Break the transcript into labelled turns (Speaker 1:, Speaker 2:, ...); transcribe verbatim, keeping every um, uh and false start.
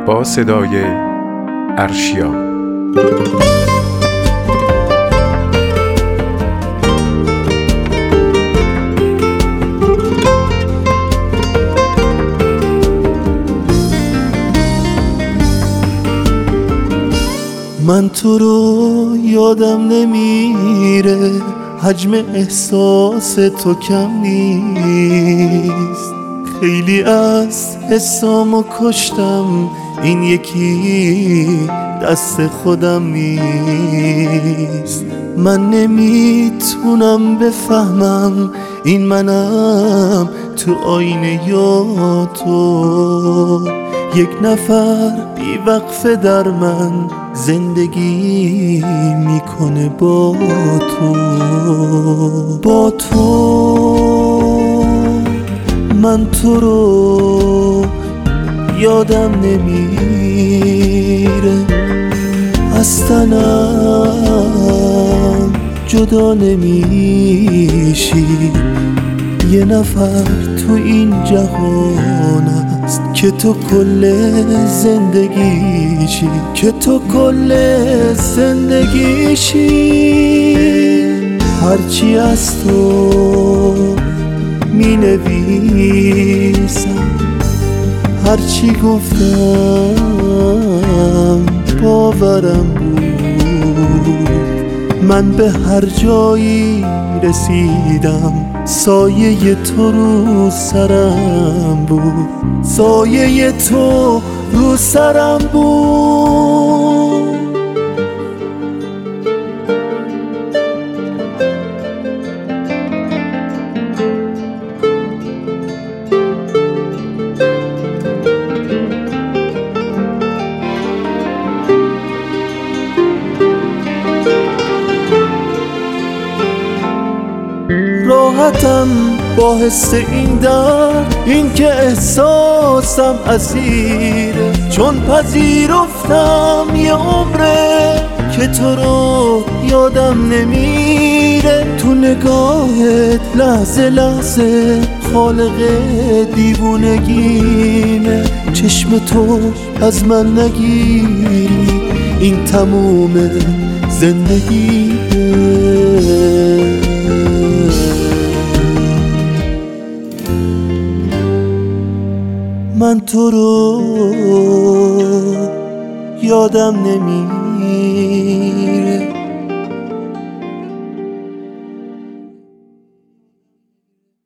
Speaker 1: با صدای ارشیا.
Speaker 2: من تو رو یادم نمیره، حجم احساس تو کم نیست. خیلی از حسامو کشتم، این یکی دست خودم نیست. من نمیتونم بفهمم این منم تو آینه یا تو. یک نفر بی وقفه در من زندگی میکنه با تو. با تو من تو رو یادم نمیره، از تنم جدا نمیشی. یه نفر تو این جهان است که تو کل زندگیشی، که تو کل زندگیشی. هرچی از تو می نویسم، هرچی گفتم باورم بود. من به هر جایی رسیدم، سایه تو رو سرم بود، سایه تو رو سرم بود. راحتم با حس این درد، این که احساسم اسیره، چون پذیرفتم یه عمره که تو رو یادم نمیره. تو نگاهت لحظه لحظه خالق دیوونگیمه. چشم تو از من نگیری، این تموم زندگیه. من تو رو یادم نمیره،